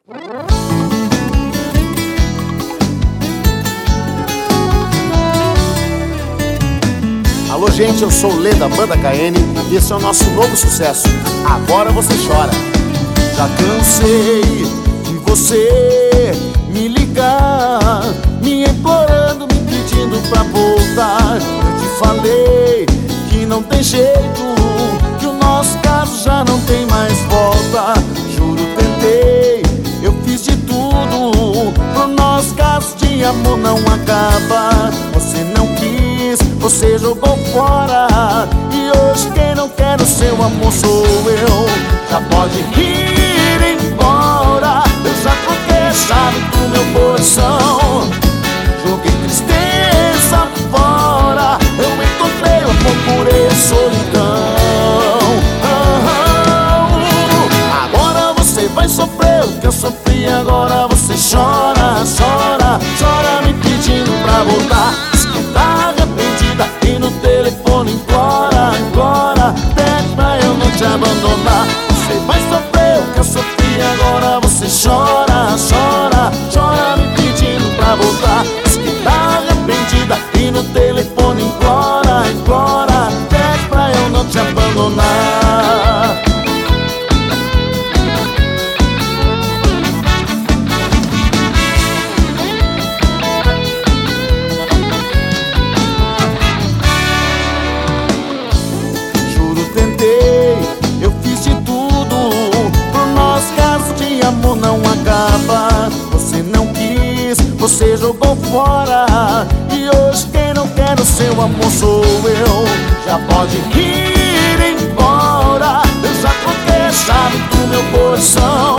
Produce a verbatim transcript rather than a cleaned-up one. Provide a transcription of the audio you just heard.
Alô gente, eu sou o Lê da Banda K N e esse é o nosso novo sucesso, Agora Você Chora. Já cansei de você me ligar, me implorando, me pedindo pra voltar. Eu te falei que não tem jeito, que o nosso caso já não tem mais volta. Juro, tentei, eu fiz de tudo pro nosso caso de amor não acaba. Você não quis, você jogou fora, e hoje quem não quer o seu amor sou eu. Já pode ir embora, eu já troquei a chave do meu coração. Joguei tristeza fora, eu encontrei o amor, curei a solidão. Agora você vai sofrer o que eu sofri, agora você chora, chora, chora me pedindo pra voltar. Diz que tá arrependida e no telefone implora, implora, pede pra eu não te abandonar. Você vai sofrer o que eu sofri, agora você chora, chora, chora me pedindo pra voltar. Diz que tá arrependida e no telefone implora, implora, pede pra eu não te abandonar. Amor não acaba, você não quis, você jogou fora, e hoje quem não quer o seu amor sou eu. Já pode ir embora, eu já troquei a chave do meu coração.